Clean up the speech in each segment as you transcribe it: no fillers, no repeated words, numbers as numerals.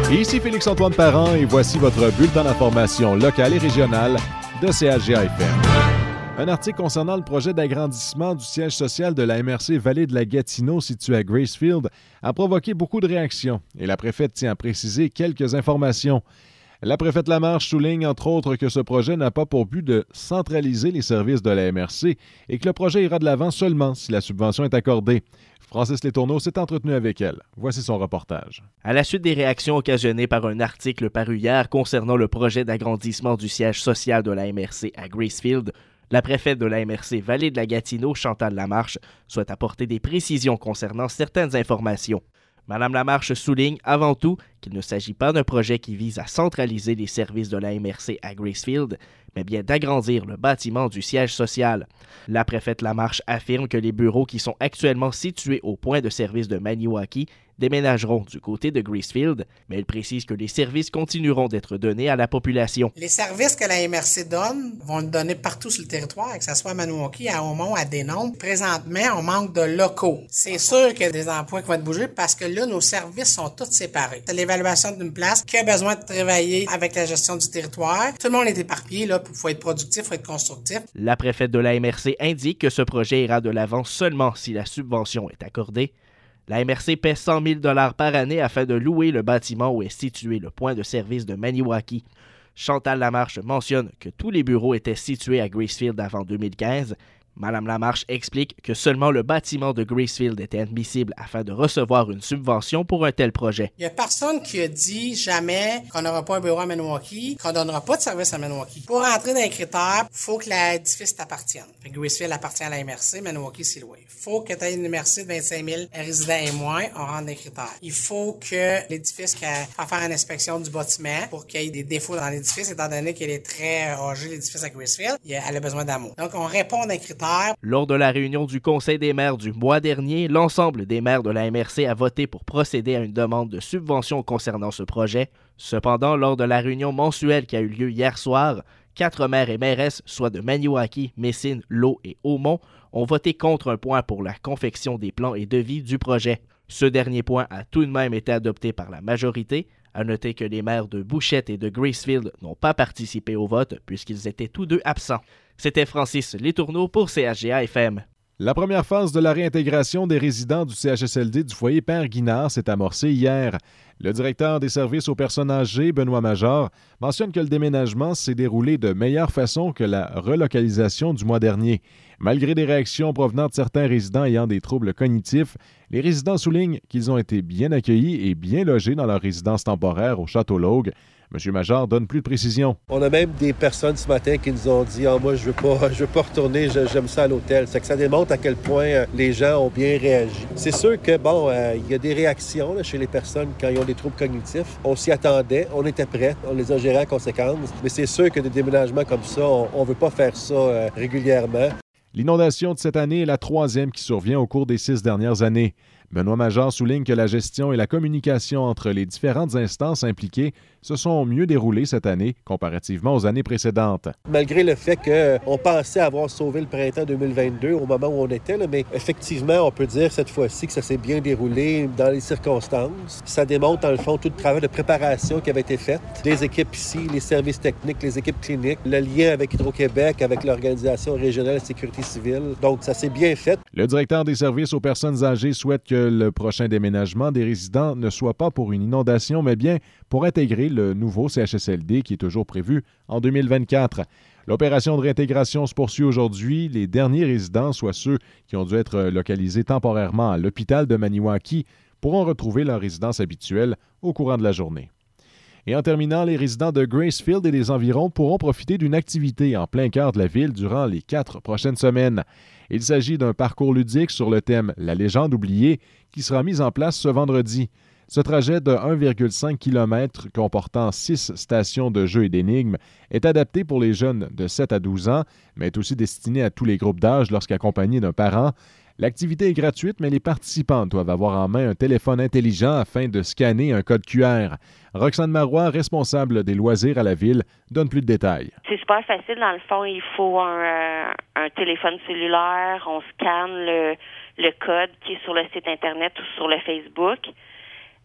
Ici Félix-Antoine Parent et voici votre bulletin d'information locale et régionale de CHGA-FM. Un article concernant le projet d'agrandissement du siège social de la MRC Vallée de la Gatineau situé à Gracefield a provoqué beaucoup de réactions et la préfète tient à préciser quelques informations. La préfète Lamarche souligne entre autres que ce projet n'a pas pour but de centraliser les services de la MRC et que le projet ira de l'avant seulement si la subvention est accordée. Francis Letourneau s'est entretenu avec elle. Voici son reportage. À la suite des réactions occasionnées par un article paru hier concernant le projet d'agrandissement du siège social de la MRC à Gracefield, la préfète de la MRC Vallée de la Gatineau, Chantal Lamarche, souhaite apporter des précisions concernant certaines informations. Mme Lamarche souligne avant tout qu'il ne s'agit pas d'un projet qui vise à centraliser les services de la MRC à Gracefield, mais bien d'agrandir le bâtiment du siège social. La préfète Lamarche affirme que les bureaux qui sont actuellement situés au point de service de Maniwaki déménageront du côté de Gracefield, mais elle précise que les services continueront d'être donnés à la population. Les services que la MRC donne vont le donner partout sur le territoire, que ce soit à Maniwaki, à Aumont, à Denombre. Présentement, on manque de locaux. C'est sûr qu'il y a des emplois qui vont être bougés parce que là, nos services sont tous séparés. C'est l'évaluation d'une place qui a besoin de travailler avec la gestion du territoire. Tout le monde est éparpillé, là, faut être productif, faut être constructif. La préfète de la MRC indique que ce projet ira de l'avant seulement si la subvention est accordée. La MRC paie 100 000 $ par année afin de louer le bâtiment où est situé le point de service de Maniwaki. Chantal Lamarche mentionne que tous les bureaux étaient situés à Gracefield avant 2015. Mme Lamarche explique que seulement le bâtiment de Gracefield était admissible afin de recevoir une subvention pour un tel projet. Il n'y a personne qui a dit jamais qu'on n'aura pas un bureau à Maniwaki, qu'on ne donnera pas de service à Maniwaki. Pour entrer dans les critères, il faut que l'édifice t'appartienne. Gracefield appartient à la MRC, Maniwaki, c'est loué. Il faut que tu aies une MRC de 25 000 résidents et moins, on rentre dans les critères. Il faut que l'édifice fasse faire une inspection du bâtiment pour qu'il y ait des défauts dans l'édifice, étant donné qu'il est très âgé, l'édifice à Gracefield, elle a besoin d'amour. Donc, on répond à des critères. Lors de la réunion du Conseil des maires du mois dernier, l'ensemble des maires de la MRC a voté pour procéder à une demande de subvention concernant ce projet. Cependant, lors de la réunion mensuelle qui a eu lieu hier soir, 4 maires et mairesses, soit de Maniwaki, Messine, Lot et Aumont, ont voté contre un point pour la confection des plans et devis du projet. Ce dernier point a tout de même été adopté par la majorité. À noter que les maires de Bouchette et de Gracefield n'ont pas participé au vote puisqu'ils étaient tous deux absents. C'était Francis Letourneau pour CHGA-FM. La première phase de la réintégration des résidents du CHSLD du foyer Père Guinard s'est amorcée hier. Le directeur des services aux personnes âgées, Benoît Major, mentionne que le déménagement s'est déroulé de meilleure façon que la relocalisation du mois dernier. Malgré des réactions provenant de certains résidents ayant des troubles cognitifs, les résidents soulignent qu'ils ont été bien accueillis et bien logés dans leur résidence temporaire au Château-Laugue. M. Major donne plus de précisions. On a même des personnes ce matin qui nous ont dit « moi, je veux pas retourner, j'aime ça à l'hôtel ». C'est que ça démontre à quel point les gens ont bien réagi. C'est sûr que, il y a des réactions là, chez les personnes quand ils ont des troubles cognitifs. On s'y attendait, on était prêts, on les a gérés en conséquence. Mais c'est sûr que des déménagements comme ça, on ne veut pas faire ça régulièrement. L'inondation de cette année est la 3e qui survient au cours des 6 dernières années. Benoît Major souligne que la gestion et la communication entre les différentes instances impliquées se sont mieux déroulées cette année comparativement aux années précédentes. Malgré le fait qu'on pensait avoir sauvé le printemps 2022 au moment où on était, là, mais effectivement, on peut dire cette fois-ci que ça s'est bien déroulé dans les circonstances. Ça démontre, dans le fond, tout le travail de préparation qui avait été fait. Des équipes ici, les services techniques, les équipes cliniques, le lien avec Hydro-Québec, avec l'Organisation régionale de sécurité civile. Donc, ça s'est bien fait. Le directeur des services aux personnes âgées souhaite que le prochain déménagement des résidents ne soit pas pour une inondation, mais bien pour intégrer le nouveau CHSLD qui est toujours prévu en 2024. L'opération de réintégration se poursuit aujourd'hui. Les derniers résidents, soit ceux qui ont dû être localisés temporairement à l'hôpital de Maniwaki, pourront retrouver leur résidence habituelle au courant de la journée. Et en terminant, les résidents de Gracefield et des environs pourront profiter d'une activité en plein cœur de la ville durant les 4 prochaines semaines. Il s'agit d'un parcours ludique sur le thème « La légende oubliée » qui sera mis en place ce vendredi. Ce trajet de 1,5 km comportant 6 stations de jeux et d'énigmes est adapté pour les jeunes de 7 à 12 ans, mais est aussi destiné à tous les groupes d'âge lorsqu'accompagnés d'un parent. L'activité est gratuite, mais les participants doivent avoir en main un téléphone intelligent afin de scanner un code QR. Roxane Marois, responsable des loisirs à la ville, donne plus de détails. C'est super facile. Dans le fond, il faut un téléphone cellulaire. On scanne le code qui est sur le site Internet ou sur le Facebook.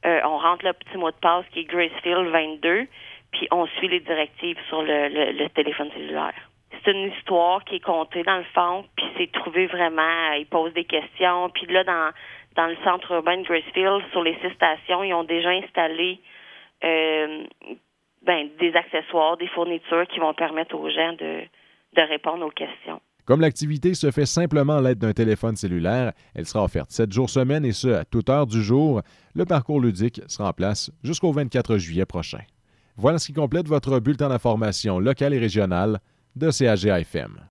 on rentre le petit mot de passe qui est Gracefield 22, puis on suit les directives sur le téléphone cellulaire. C'est une histoire qui est contée dans le fond, puis c'est trouvé vraiment, ils posent des questions, puis là, dans le centre urbain de Gracefield, sur les 6 stations, ils ont déjà installé des accessoires, des fournitures qui vont permettre aux gens de répondre aux questions. Comme l'activité se fait simplement à l'aide d'un téléphone cellulaire, elle sera offerte 7 jours semaine et ce, à toute heure du jour. Le parcours ludique sera en place jusqu'au 24 juillet prochain. Voilà ce qui complète votre bulletin d'information locale et régionale de CAGA-FM.